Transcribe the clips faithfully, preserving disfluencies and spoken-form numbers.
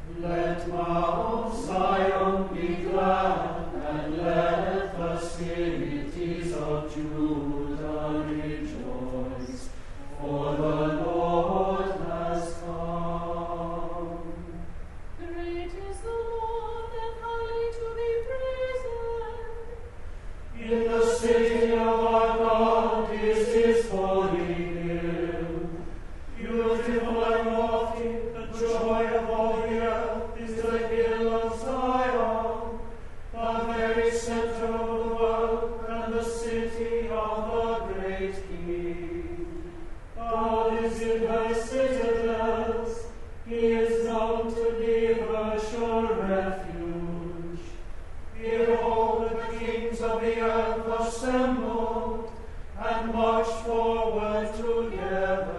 Let Mount Zion be glad, and let the cities of Judah rejoice, for the Lord has come. Great is the Lord, and highly to be praised. In the city of our God is his holy hill. Beautiful and lofty, the joy of all the earth is the hill of Zion, the very center of the world and the city of the great King. God is in her citadels, he is known to be her sure refuge. Behold, the kings of the earth assembled and marched forward together.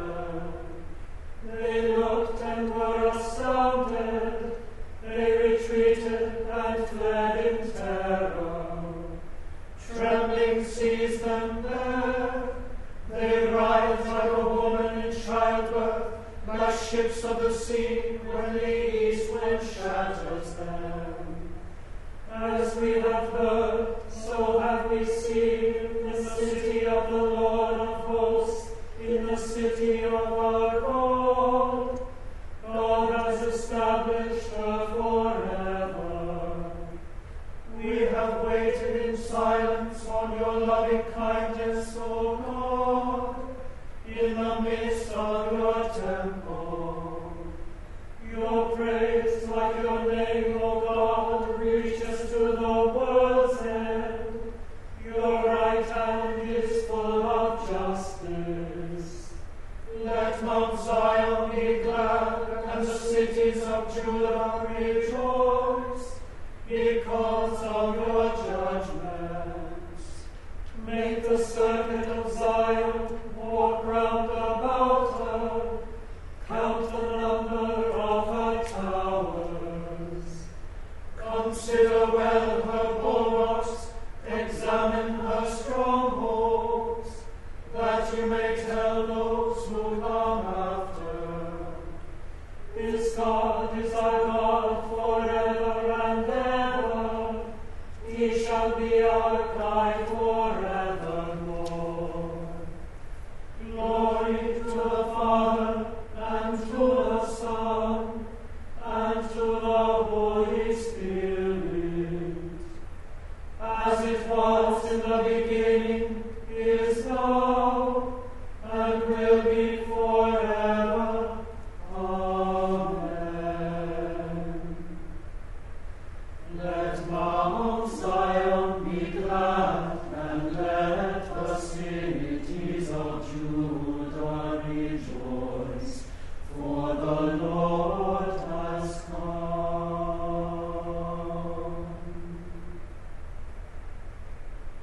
They looked and were astounded. They retreated and fled in terror. Trembling seized them there. They writhed like a woman in childbirth, like ships of the sea when the east wind shatters them. As we have heard, so have we seen in the city of the Lord of hosts, in the city of our God. God has established her forever. We have waited in silence on your loving kindness, O God, in the midst of your temple. Your praise, like your name, O God, reaches to the world's end. Your right hand is full of justice. Let Mount Zion be glad, and the cities of Judah rejoice, because of your judgments. Make the circuit of Zion, walk round about her, count the number of her towers. Consider well her bulwarks, examine her strongholds, that you may tell those who come after. This God is our God.